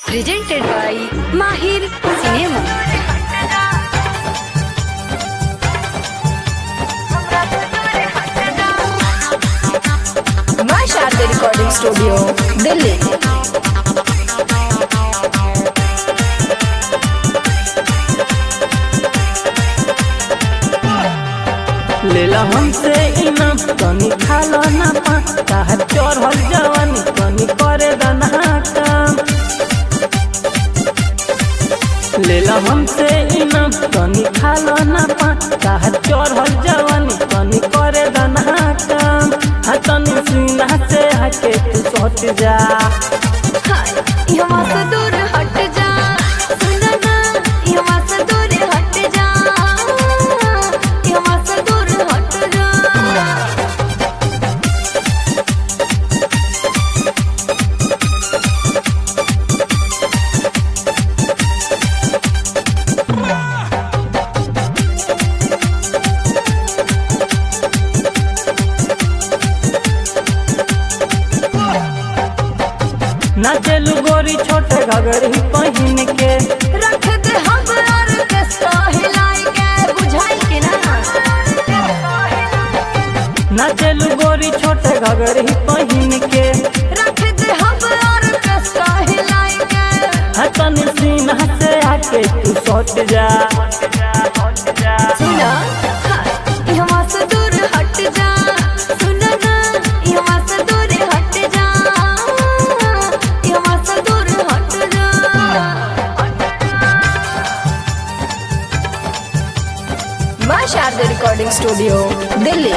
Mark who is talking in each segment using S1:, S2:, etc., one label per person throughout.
S1: presented by Mahir Cinema. My Sharda Recording Studio, Delhi.
S2: लेला हमसे इनाम कनी खालो ना पा काहे चढ़ल जवानी कनी करे दना काम। लेला हमसे इनाम कनी खालो ना पा काहे चढ़ल जवानी कनी करे दना काम। तनी सीना से हटे तू सट जा,
S1: यहाँ से दूर हट जा, सुना ना, यहाँ से दूर हट जा, यहाँ से दूर हट जा।
S2: नाचलू गोरी छोटे घगरी पहिन के,
S1: रख दे हम और किसको हिलाई के, बुझाई के ना।
S2: नाचलू गोरी छोटे घगरी पहिन के,
S1: रख दे हम और किसको हिलाई के।
S2: तनी सीना से आके तू सट जा,
S1: सुना, यहाँ से दूर हट जा, सुना ना, यहाँ से दूर हट जा, यहाँ से दूर हट जा। माँ शारदा रिकॉर्डिंग स्टूडियो, दिल्ली।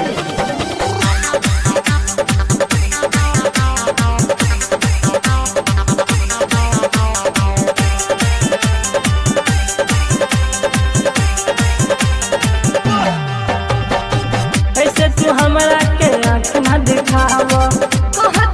S2: ऐसे तू हमरा के आँख न दिखाव,
S1: कहत